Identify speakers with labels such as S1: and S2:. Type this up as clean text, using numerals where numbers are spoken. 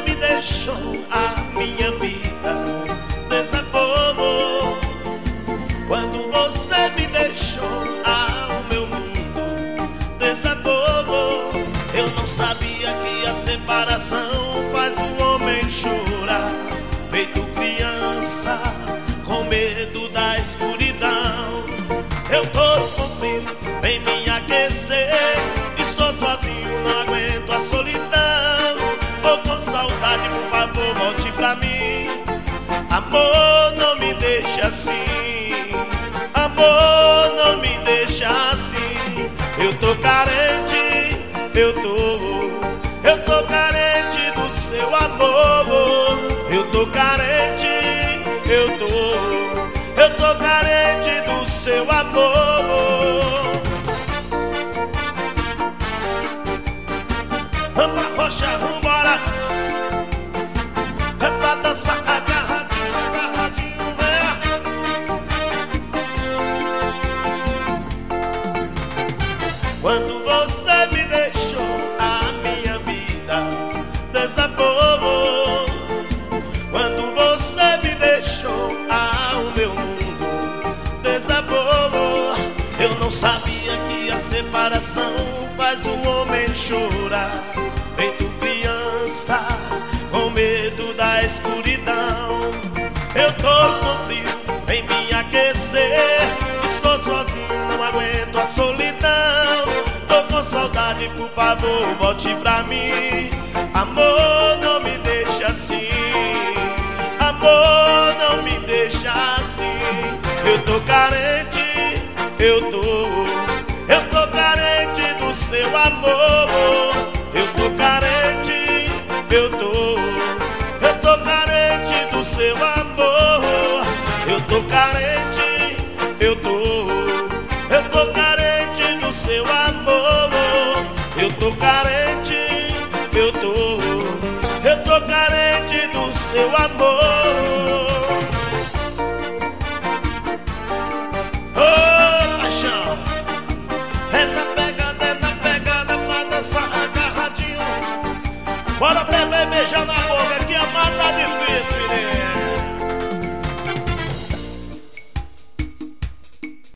S1: me deixou, a minha vida desabou. Quando você me deixou, o meu mundo desabou. Eu não sabia que a separação faz o homem chorar, feito criança com medo da escuridão. Eu tô com frio, vem me aquecer. Estou sozinho, não aguento a solidão. Tô com saudade, por favor, volte pra mim. Amor, não me deixe assim. Amor, não me deixa assim. Eu tô carente, eu tô carente do seu amor. Eu tô carente, eu tô carente do seu amor. Vamos pra rocha, vambora. É pra dançar agarradinho, agarradinho, né? Quando você me deixou, a minha vida desabou. Quando você me deixou, o meu mundo desabou. Eu não sabia que a separação faz o homem chorar, feito criança com medo da escuridão. Eu tô com frio, vem me aquecer. Estou sozinho, não aguento a solidão. Tô com saudade, por favor, volte pra mim. Amor, não me deixa assim. Amor, não me deixa assim. Eu tô carente, eu tô carente do seu amor. Eu tô carente, eu tô carente do seu amor. Eu tô carente, eu tô carente do seu amor. Eu tô carente, eu tô carente do seu amor.